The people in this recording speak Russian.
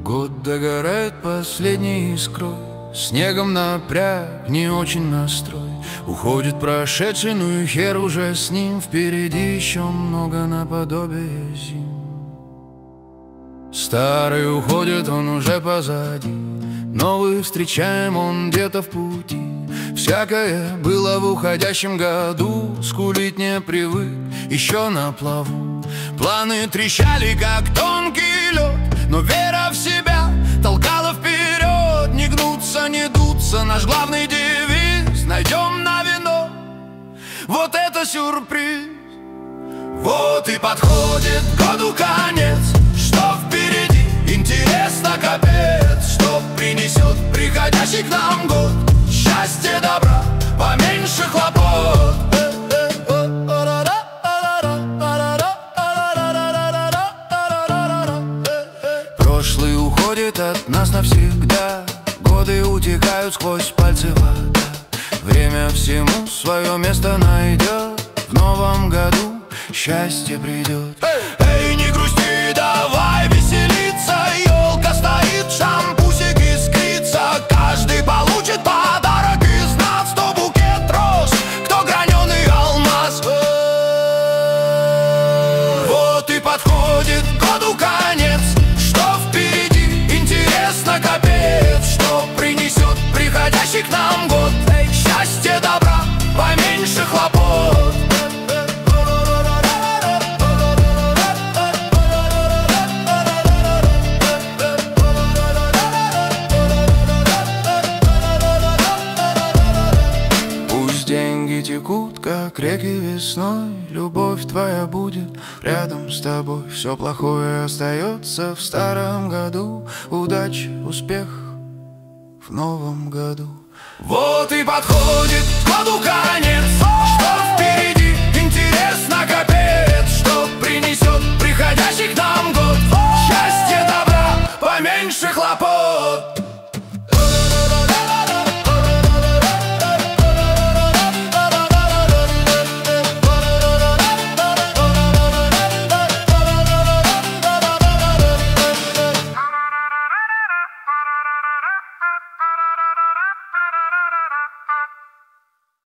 Год догорает последней искрой, снегом напряг, не очень настрой. Уходит прошедший, ну и хер уже с ним. Впереди еще много наподобие зим. Старый уходит, он уже позади, новый встречаем, он где-то в пути. Всякое было в уходящем году, скулить не привык, еще на плаву. Планы трещали, как тонкий лед, но вера в себя толкала вперед. Не гнуться, не дуться, наш главный девиз: найдем на вино. Вот это сюрприз. Вот и подходит году конец. Что впереди? Интересно, капец. Что принесет приходящий к нам год? Счастье, добра, поменьше хлопот. Прошлый уходит от нас навсегда, годы утекают сквозь пальцы вода. Время всему свое место найдет, в новом году счастье придет. Эй, не грусти, давай веселиться. Елка стоит, шампусик искрится. Каждый получит подарок из нас. 100 букет роз, кто граненый алмаз. Вот и подходит году конец. Что впереди? Интересно, капец. Что принесет приходящий к нам год? Эй, счастье, добра, поменьше хлопот. Деньги текут, как реки весной. Любовь твоя будет рядом с тобой. Все плохое остается в старом году. Удачи, успех в новом году. Вот и подходит году конец. Что впереди? Интересно, капец. Что принесет приходящий к нам